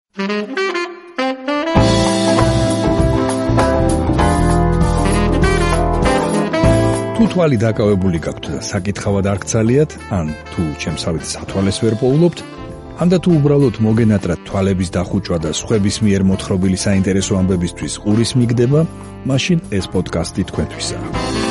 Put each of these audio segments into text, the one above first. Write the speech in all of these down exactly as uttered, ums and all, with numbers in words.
თუ თვალი დაკავებული გაქვთ და საკითხავად არ გცალიათ, ან თუ ჩემსავით სათვალეს ვერ პოულობთ, ან და თუ უბრალოდ მოგენატრათ თვალების დახუჭვა და სხვების მიერ მოთხრობილი საინტერესო ამბებისთვის ყურის მიგდება, მაშინ ეს პოდკასტი თქვენთვისაა.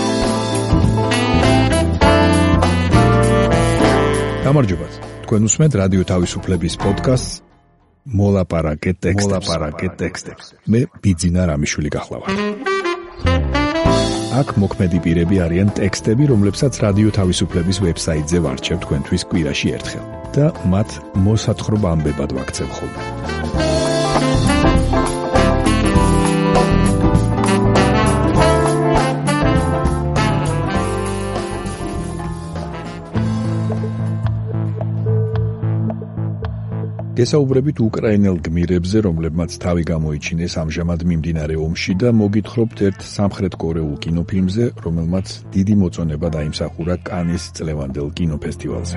გამარჯობათ, თქვენ უსმენთ რადიო თავისუფლების პოდკასტს მოლაპარაკე ტექსტებს. მოლაპარაკე ტექსტებს. მე ბიძინა რამიშვილი გახლავართ. აქ მოქმედი პირები არიან ტექსტები, რომლებსაც რადიო თავისუფლების ვებსაიტზე ვარჩევ თქვენთვის კვირაში ერთხელ და მათ მოსათხრობ ამბებად ვაქცევ ხოლმე. გესაუბრებით უკრაინელ გმირებზე, რომლებმაც თავი გამოიჩინეს ამჟამად მიმდინარე ომში და მოგითხრობთ ერთ სამხრეთ კორეულ კინოფილმზე, რომელმაც დიდი მოწონება დაიმსახურა კანის წლევანდელ კინოფესტივალზე.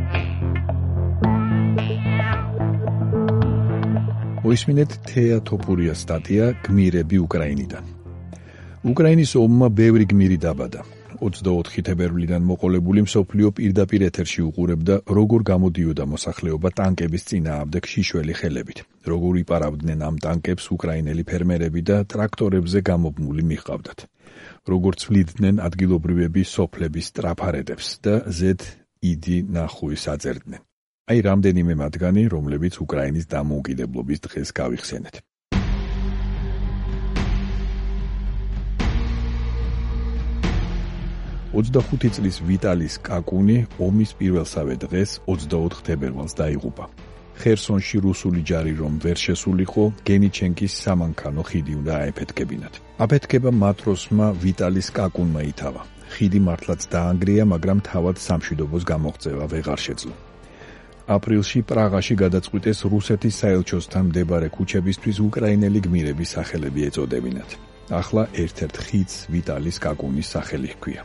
მოისმინეთ თეა თოფურიას სტატია გმირები უკრაინიდან. უკრაინის ომმა ბევრი გმირი დაბადა. ოცდაოთხი თებერვლიდან მოყოლებული მსოფლიო პირდაპირ ეთერში უყურებდა, როგორ გამოდიოდა მოსახლეობა ტანკების წინააღმდეგ შიშველი ხელებით, როგორ იპარავდნენ ამ ტანკებს უკრაინელი ფერმერები და ტრაქტორებზე გამობმული მიჰყავდათ, როგორ ცვლიდნენ ადგილობრივები სოფლების ტრაფარედებს და ზედ იდი ნახუის აწერდნენ. აი რამდენიმე მათგანი, რომლებიც უკრაინის დამოუკიდებლობის დღეს გავიხსენეთ. ოცდახუთი წლის ვიტალის კაკუნი ომის პირველსავე დღეს ოცდაოთხ თებერვალს დაიღუპა. ხერსონში რუსული ჯარი რომ ვერ შესულიყო, გენიჩენკის სამანქანო ხიდი უნდა აეფეთქებინათ. აფეთქება მატროსმა ვიტალის კაკუნმა ითავა. ხიდი მართლაც დაანგრია, მაგრამ თავად სამშვიდობოს გამოღწევა ვეღარ შეძლო. აპრილში პრაღაში გადაწყვიტეს რუსეთის საელჩოსთან მდებარე ქუჩებისთვის უკრაინელი გმირების სახელები ეწოდებინათ. ახლა ერთ-ერთ ხიდს ვიტალის კაკუნის სახელი ჰქვია.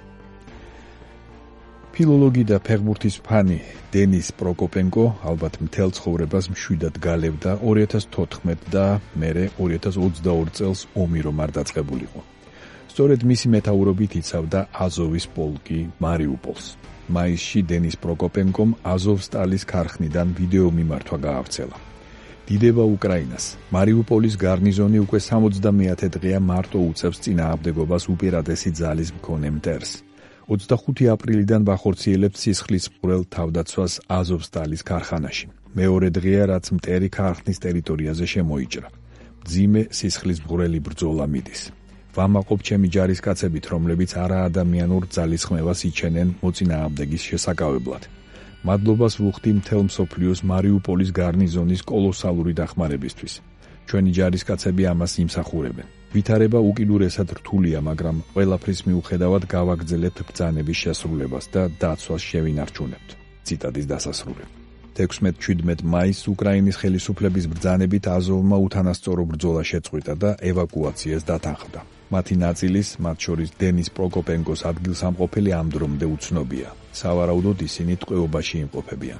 ფილოლოგი და ფეხბურთის ფანი დენის პროკოპენკო ალბათ მთელ ცხოვრებას მშვიდად გალევდა ორი ათას თოთხმეტ და მერე ორი ათას ოცდაორი წელს ომი რომ არ დაწყებულიყო. სწორედ მისი მეთაურობით იცავდა აზოვის პოლკი მარიუპოლს. მაისში დენის პროკოპენკომ აზოვსტალის ქარხნიდან ვიდეო მიმართვა გაავრცელა. დიდება უკრაინას. მარიუპოლის გარნიზონი უკვე სამოცდამეათე დღეა მარტო უწევს წინააღმდეგობას უპირატესი ძალის მქონე მტერს. ოცდახუთი აპრილიდან ვახორციელებთ სისხლის მკვრელ თავდაცვას აზოვსტალის ქარხანაში. მეორე დღეა, რაც მტერი ქარხნის ტერიტორიაზე შემოიჭრა. მძიმე სისხლის მკვრელი ბრძოლა მიდის. ვამაყობ ჩემი ჯარისკაცებით, რომლებიც არაადამიანურ ძალისხმევას იჩენენ მოწინააღმდეგის შესაკავებლად. მადლობას ვუხდი მთელ მსოფლიოს მარიუპოლის გარნიზონის კოლოსალური დახმარებისთვის. ჩვენი ჯარისკაცები ამას იმსახურებენ. ვითარება უკიდურესად რთულია, მაგრამ ყველაფრის მიუხედავად გავაგრძელებთ ბრძანების შესრულებას და დაცვას შევინარჩუნებთ. ციტატის დასასრული. თექვსმეტ შვიდმეტ მაისს უკრაინის ხელისუფლების ბრძანებით აზოვმა უთანასწორო ბრძოლა შეწყვიტა და ევაკუაციას დათანხმდა. მათი ნაწილის, მათ შორის დენის პროკოპენკოს ადგილსამყოფელი ამ დრომდე უცნობია. სავარაუდოდ ისინი ტყვეობაში იმყოფებიან.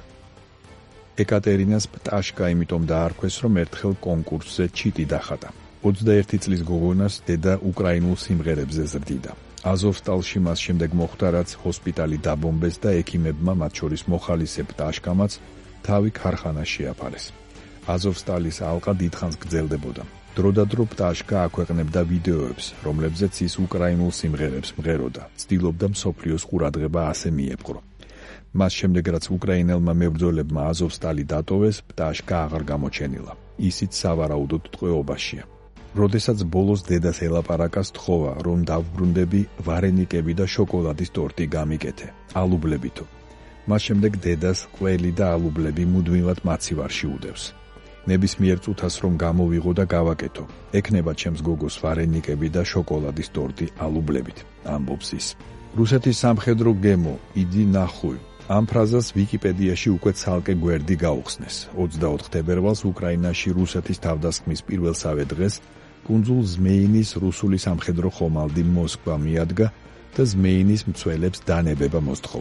ეკატერინას პტაშკა იმიტომ დაარქვეს, რომ ერთხელ კონკურსზე ჩიტი დახატა. ოცდაერთი წლის გოგონას დედა უკრაინულ სიმღერებზე ზრდიდა. აზოვსტალში მას შემდეგ მოხვდა, რაც ჰოსპიტალი დაბომბეს და ექიმებმა, მათ შორის მოხალისე პტაშკამაც, თავი ქარხანას შეაფარეს. აზოვსტალის ალყა დიდხანს გრძელდებოდა. დროდადრო პტაშკა აქვეყნებდა ვიდეოებს, რომლებზეც ის უკრაინულ სიმღერებს მღეროდა, ცდილობდა მსოფლიოს ყურადღება ასე მიეპყრო. მას შემდეგ, რაც უკრაინელმა მებრძოლებმა აზოვსტალი დატოვეს, პტაშკა აღარ გამოჩენილა. ისიც სავარაუდოდ ტყვეობაშია. როდესაც ბოლოს დედას ელაპარაკა, სთხოვა, რომ დავბრუნდები, ვარენიკები და შოკოლადის ტორტი გამიკეთე, ალუბლებითო. მას შემდეგ დედას ყველი და ალუბლები მუდმივად მაცივარში უდევს. ნებისმიერ წუთას რომ გამოვიღო და გავაკეთო, ექნება ჩემს გოგოს ვარენიკები და შოკოლადის ტორტი ალუბლებით, ამბობს ის. რუსეთის სამხედრო გემო იდი ნახუი ამ ფრაზას ვიკიპედიაში უკვე ცალკე გვერდი გაუხსნეს. ოცდაოთხ თებერვალს უკრაინაში რუსეთის თავდასხმის პირველსავე დღეს კუნძულ ზმეინის რუსული სამხედრო ხომალდი მოსკვა მიადგა და ზმეინის მცველებს დანებება მოსთხოვა.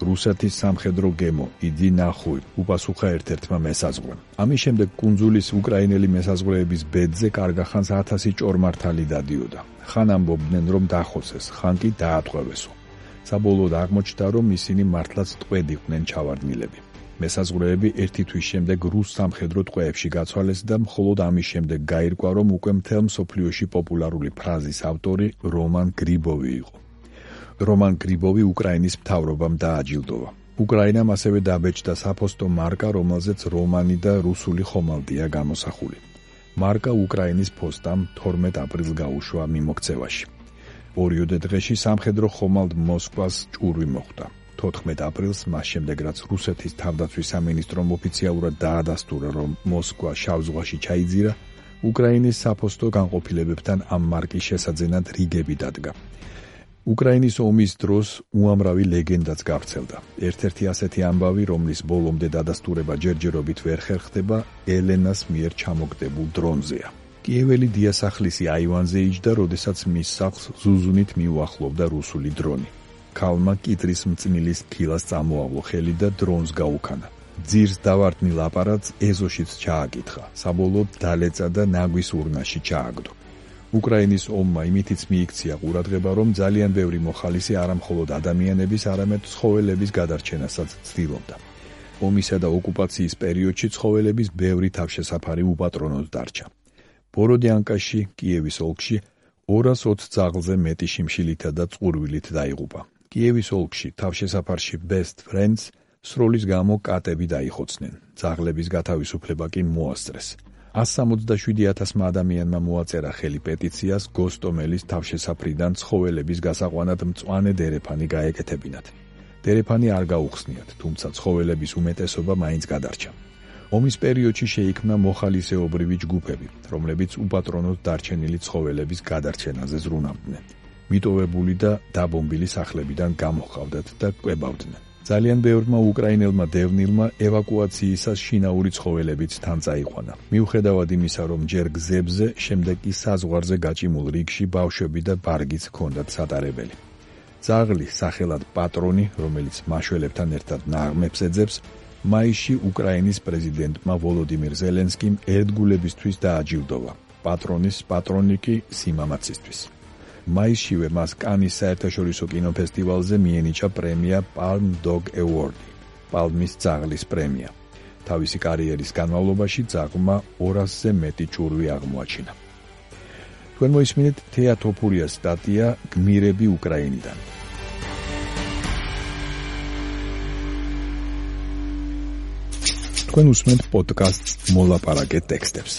რუსეთის სამხედრო გემო იდი ნახუი უპასუხა ერთ-ერთმა მესაზღვრემ. ამის შემდეგ კუნძულის უკრაინელი მესაზღვრეების ბედზე კარგახანს ათასი ჭორმართალი დადიოდა. ხან ამბობდნენ, რომ დახოცეს, ხან კი დაატყვევესო. საბოლოოდ აღმოჩნდა, რომ ისინი მართლაც ტყვედ იყვნენ ჩავარდნილები. მესაზღვრეები ერთი თვის შემდეგ რუს სამხედრო ტყვეებში გაცვალეს და მხოლოდ ამის შემდეგ გაირკვა, რომ უკვე მთელ მსოფლიოში პოპულარული ფრაზის ავტორი რომან გრიბოვი იყო. რომან გრიბოვი უკრაინის მთავრობამ დააჯილდოვა. უკრაინამ ასევე დაბეჭდა საფოსტო მარკა, რომელზეც რომანი და რუსული ხომალდია გამოსახული. მარკა უკრაინის ფოსტამ თორმეტ აპრილს გაუშვა მიმოქცევაში. ორიოდე დღეში სამხედრო ხომალდ მოსკვას ჭურვი მოხვდა. თოთხმეტ აპრილს, მას შემდეგ რაც რუსეთის თავდაცვის სამინისტრომ ოფიციალურად დაადასტურა, რომ მოსკვა შავ ზღვაში ჩაიძირა, უკრაინის საფოსტო განყოფილებებთან ამ მარკის შესაძენად რიგები დადგა. უკრაინის ომის დროს უამრავი ლეგენდაც გავრცელდა. ერთ-ერთი ასეთი ამბავი, რომლის ბოლომდე დადასტურება ჯერჯერობით ვერ ხერხდება, ელენას მიერ ჩამოგდებულ დრონზეა. კიეველი დიასახლისი აივანზე იჯდა, როდესაც მის სახლს ზუზუნით მიუახლოვდა რუსული დრონი. ქალმა კიტრის მწნილის ქილას წამოავლო ხელი და დრონს გაუქანა. ძირს დავარდნილ აპარატს ეზოშიც ჩააკითხა. საბოლოოდ დალეწა და ნაგვის ურნაში ჩააგდო. უკრაინის ომმა იმითიც მიიქცია ყურადღება, რომ ძალიან ბევრი მოხალისი არა მხოლოდ ადამიანების, არამედ ცხოველების გადარჩენასაც ცდილობდა. ომისა და ოკუპაციის პერიოდში ცხოველების ბევრი თავშესაფარი უპატრონოდ დარჩა. ბოროდიანკაში, კიევის ოლქში, ორას ოცი ძაღლზე მეტი შიმშილითა და წყურვილით დაიღუპა. კიევის ოლქში, თავშესაფარში Best Friends, სროლის გამო კატები დაიხოცნენ. ძაღლების გათავისუფლება კი მოასწრეს. ას სამოცდაშვიდი ათასმა ადამიანმა მოაწერა ხელი პეტიციას გოსტომელის თავშესაფრიდან ცხოველების გასაყვანად მწვანე დერეფანი გაეკეთებინათ. დერეფანი არ გაუხსნიათ, თუმცა ცხოველების უმეტესობა მაინც გადარჩა. ომის პერიოდში შეიქმნა მოხალისეობრივი ჯგუფები, რომლებიც უპატრონოდ დარჩენილი ცხოველების გადარჩენაზე ზრუნავდნენ. მიტოვებული და დაბომბილი სახლებიდან გამოჰყავდათ და კვებავდნენ. ძალიან ბევრმა უკრაინელმა დევნილმა ევაკუაციისას შინაური ცხოველებიც თან წაიყვანა. მიუხედავად იმისა, რომ ჯერ გზებზე, შემდეგ კი საზღვარზე გაჭიმულ რიგში ბავშვები და ბარგიც ჰქონდათ სატარებელი. ძაღლი, სახელად პატრონი, რომელიც მაშველებთან ერთად ნაღმებს ეძებს, მაისში უკრაინის პრეზიდენტმა ვოლოდიმირ ზელენსკიმ ერთგულებისთვის დააჯილდოვა. პატრონის პატრონი კი სიმამაცისთვის. მაისშივე მას კანის საერთაშორისო კინოფესტივალზე მიენიჭა პრემია Palm Dog Award, პალმის ძაღლის პრემია. თავისი კარიერის განმავლობაში ძაღლმა ორასზე მეტი ჭურვი აღმოაჩინა. თქვენ მოისმინეთ თეა თოფურიას სტატია გმირები უკრაინიდან. თქვენ უსმენთ პოდკასტს მოლაპარაკე ტექსტებს.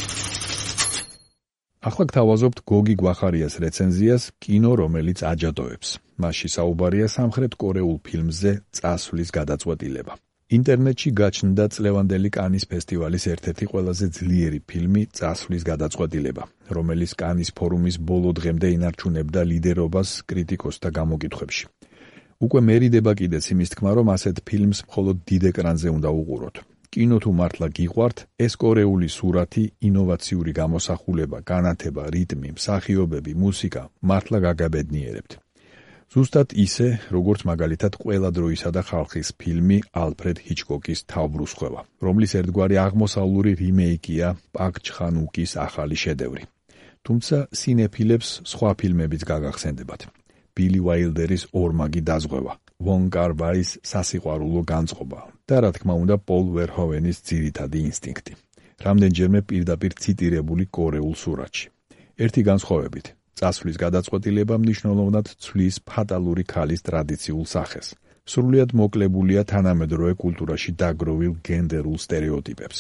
ახლა გთავაზობთ გოგი გვახარიას რეცენზიას კინო, რომელიც აჯადოებს. მასში საუბარია სამხრეთ კორეულ ფილმზე წასვლის გადაწყვეტილება. ინტერნეტში გაჩნდა წლევანდელი კანის ფესტივალის ერთ-ერთი ყველაზე ძლიერი ფილმი წასვლის გადაწყვეტილება, რომელიც კანის ფორუმის ბოლო დღემდე ინარჩუნებდა ლიდერობას კრიტიკოსთა გამოკითხვებში. უკვე მერიდება კიდეც იმის თქმა, რომ ასეთ ფილმს მხოლოდ დიდ ეკრანზე უნდა უყუროთ. კინო თუ მართლა გიყვართ, ეს კორეული სურათი, ინოვაციური გამოსახულება, განათება, რიტმი, მსახიობები, მუსიკა მართლა გაგაბედნიერებთ. ზუსტად ისე, როგორც მაგალითად ყველა დროისა და ხალხის ფილმი ალფრედ ჰიჩკოკის თავბრუსხვევა, რომლის ერთგვარი აღმოსავლური რიმეიკია პაკ ჩხან-უკის ახალი შედევრი. თუმცა სინეფილებს სხვა ფილმებიც გაგახსენდებათ. ბილი ვაილდერის ორმაგი დაზღვევა, ვონ კარ-ვაის სასიყვარულო განწყობა და რა თქმა უნდა პოლ ვერჰოვენის ძირითადი ინსტინქტი. რამდენჯერმე პირდაპირ ციტირებული კორეულ სურათში. ერთი განსხვავებით, წასვლის გადაწყვეტილება მნიშვნელოვნად ცვლის ფატალური ქალის ტრადიციულ სახეს. სრულიად მოკლებულია თანამედროვე კულტურაში დაგროვილ გენდერულ სტერეოტიპებს.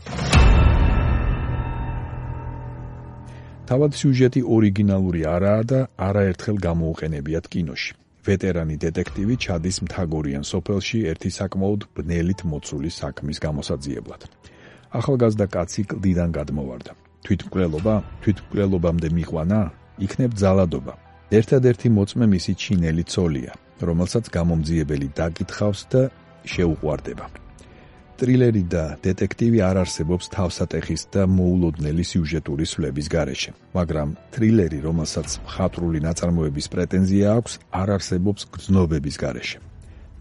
თავად სიუჟეტი ორიგინალური არაა და არაერთხელ გამოუყენებიათ კინოში. ვეტერანი დეტექტივი ჩადის მთაგორიან სოფელში ერთი საკმაოდ ბნელით მოცული საქმის გამოსაძიებლად. ახალგაზრდა კაცი კლდიდან გადმოვარდა. თვითმკვლელობა, თვითმკვლელობამდე მიყვანა, იქნებ ძალადობა. ერთადერთი მოწმე მისი ჩინელი ცოლია, რომელსაც გამომძიებელი დაკითხავს და შეუყვარდება. ტრილერი და დეტექტივი არ არსებობს თავსატეხის და მოულოდნელი სიუჟეტური სვლების გარეშე, მაგრამ ტრილერი, რომელსაც მხატვრული ნაწარმოების პრეტენზია აქვს, არ არსებობს გრძნობების გარეშე.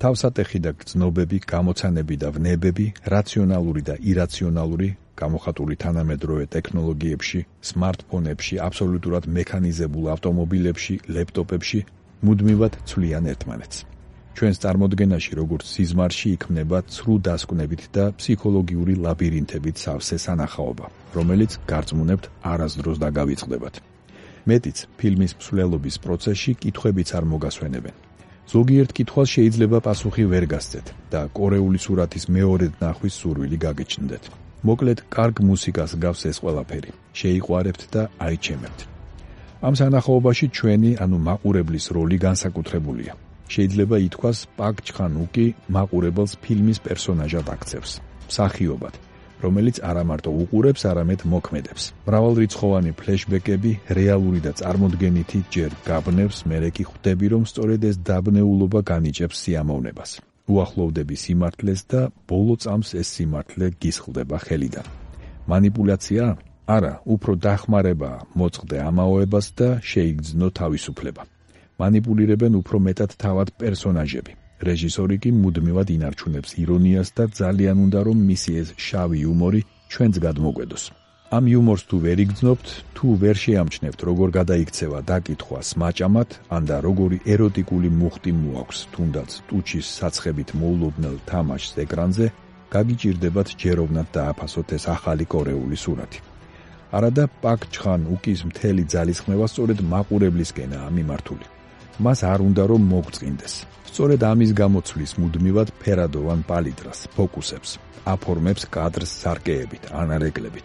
თავსატეხი და გრძნობები, გამოცანები და ვნებები, რაციონალური და ირაციონალური, გამოხატული თანამედროვე ტექნოლოგიებში, სმარტფონებში, აბსოლუტურად მექანიზებულ ავტომობილებში, ლეპტოპებში მუდმივად ცვლიან ერთმანეთს. ჩვენს წარმოდგენაში როგორც სიზმარში იქმნება ცრუ დასკვნებით და ფსიქოლოგიური ლაბირინთებით სავსე სანახაობა, რომელიც გარწმუნებთ არასდროს დაგავიწყდებათ. მეტიც, ფილმის მსვლელობის პროცესში კითხვებიც არ მოგასვენებენ. ზოგიერთ კითხვას შეიძლება პასუხი ვერ გასცეთ და კორეული სურათის მეორედ ნახვის სურვილი გაგიჩნდეთ. მოკლედ, კარგ მუსიკას გავს ეს ყველაფერი. შეიყვარებთ და აიჩემებთ. ამ სანახაობაში ჩვენი, ანუ მაყურებლის როლი განსაკუთრებულია. შეიძლება ითქვას, პაკ ჩხან უკი მაყურებელს ფილმის პერსონაჟად აქცევს, მსახიობად, რომელიც არა მარტო უყურებს, არამედ მოქმედებს. მრავალრიცხოვანი ფლეშბეკები, რეალური და წარმოდგენითი ჯერ გაბნევს, მერე კი ხვდები, რომ სწორედ ეს დაბნეულობა განიჭებს სიამოვნებას. უახლოვდები სიმართლეს და ბოლო წამს ეს სიმართლე გისხლდება ხელიდან. მანიპულაცია? არა, უფრო დახმარებაა მოწყდე ამაოებას და შეიგრძნო თავისუფლება. მანიპულირებენ უფრო მეტად თავად პერსონაჟები. რეჟისორი კი მუდმივად ინარჩუნებს ირონიას და ძალიან უნდა რომ მისი ეს შავი იუმორი ჩვენც გადმოგვედოს. ამ იუმორს თუ ვერ იგრძნობთ, თუ ვერ შეამჩნევთ როგორ გადაიქცევა დაკითხვა სმაჭამად, ან და როგორი ეროტიკული მუხტი მოაქვს, თუნდაც ტუჩის საცხებით მოულოდნელ თამაშს ეკრანზე, გაგიჭირდებათ ჯეროვნად დააფასოთ ეს ახალი კორეული სურათი. არადა პაკ ჩხან უკის მთელი ძალისხმევა სწორედ მაყურებლისკენაა მიმართული. მას არ უნდა რომ მოგწყინდეს. სწორედ ამის გამოცვლის მუდმივად ფერადოვან პალიტრას, ფოკუსებს, აფორმებს კადრს სარკეებით, ანარეკლებით.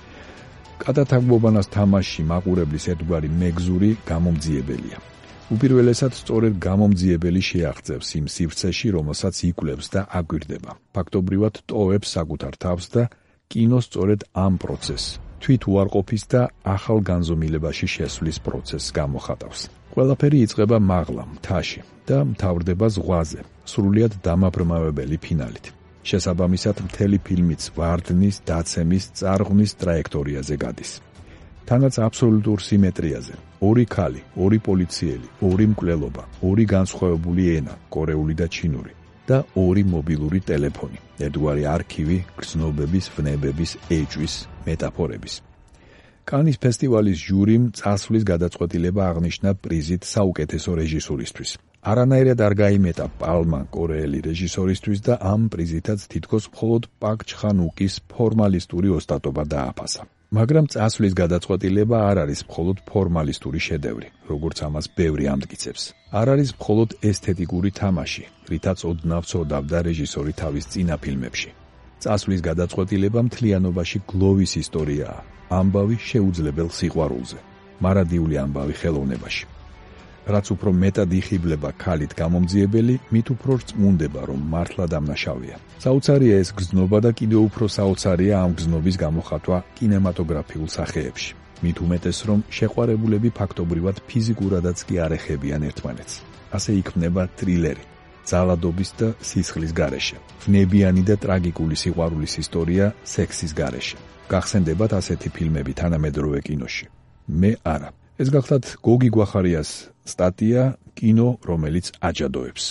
კატათაგბობანას თამაშში მაყურებლის ერთგვარი მეგზური გამომძიებელია. უპირველესად სწორედ გამომძიებელი შეაღწევს იმ სივრცეში, რომელსაც იკვლევს და აგვირდება. ფაქტობრივად ტოვებს საკუთარ თავს და კინო სწორედ ამ პროცესს, თვით უარყოფის და ახალ განზომილებაში შესვლის პროცესს გამოხატავს. ყველაფერი იწყება მაღლა, მთაში და მთავრდება ზღვაზე, სრულიად დამაბრმავებელი ფინალით. შესაბამისად, მთელი ფილმიც ვარდნის, დაცემის, წარღვნის ტრაექტორიაზე გადის. თანაც აბსოლუტურ სიმეტრიაზე. ორი ქალი, ორი პოლიციელი, ორი მკვლელობა, ორი განსხვავებული ენა, კორეული და ჩინური და ორი მობილური ტელეფონი, ერთგვარი არქივი, გრძნობების, ვნებების, ეჭვის, მეტაფორების. კანის ფესტივალის ჟურიმ წასვლის გადაწყვეტილება აღნიშნა პრიზით საუკეთესო რეჟისურისთვის. არანაირად არ გაიმეტა პალმა კორეელი რეჟისორისთვის და ამ პრიზითაც თითქოს მხოლოდ პაკ ჩხან უკის ფორმალისტური ოსტატობა დააფასა. მაგრამ წასვლის გადაწყვეტილება არ არის მხოლოდ ფორმალისტური შედევრი, როგორც ამას ბევრი ამტკიცებს. არ არის მხოლოდ ესთეტიკური თამაში, რითაც ოდნავ ცოდავდა რეჟისორი თავის წინა ფილმებში. წასვლის გადაწყვეტილება მთლიანობაში გლოვის ისტორიაა, ამბავი შეუძლებელ სიყვარულზე, მარადიული ამბავი ხელოვნებაში. რაც უფრო მეტად იხიბლება ქალით გამომძიებელი, მით უფრო რწმუნდება, რომ მართლა დამნაშავეა. საოცარია ეს გრძნობა და კიდევ უფრო საოცარია ამ გრძნობის გამოხატვა კინემატოგრაფიულ სახეებში. მით უმეტეს, რომ შეყვარებულები ფაქტობრივად ფიზიკურადაც კი არ ეხებიან ერთმანეთს. ასე იქმნება ტრილერი, ძალადობის და სისხლის გარეშე. ვნებიანი და ტრაგიკული სიყვარულის ისტორია სექსის გარეშე. გახსენდებათ ასეთი ფილმები თანამედროვე კინოში. მე არა. ეს გახლავთ გოგი გვახარიას სტატია კინო, რომელიც აჯადოებს.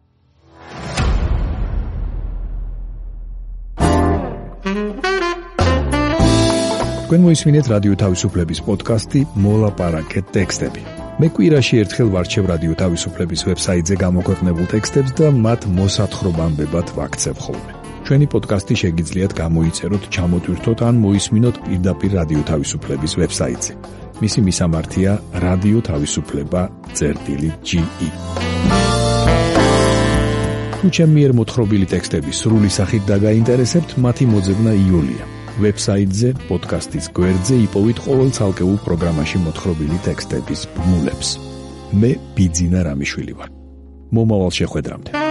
თქვენ მოისმინეთ რადიო თავისუფლების პოდკასტი მოლაპარაკეთ ტექსტები. მე კვირაში ერთხელ ვარჩევ რადიო თავისუფლების ვებსაიტზე გამოქვეყნებულ ტექსტებს და მათ მოსათხრობამდებად ვაქცევ ხოლმე. ჩვენი პოდკასტი შეგიძლიათ გამოიწეროთ, ჩამოტვირთოთ ან მოისმინოთ პირდაპირ რადიო თავისუფლების ვებსაიტზე. მისი მისამართია რადიო თავისუფლება წერტილი ჯი ი. თუ ჩემი მიერ მოთხრობილი ტექსტები სრული სახით დაგაინტერესებთ, მათი მოძებნა იოლია. ვებსაიტზე, პოდკასტის გვერდზე იპოვით ყოველ ცალკეულ პროგრამაში მოთხრობილი ტექსტების ბმულებს. მე ბიძინა რამიშვილი ვარ. მომავალ შეხვედრამდე.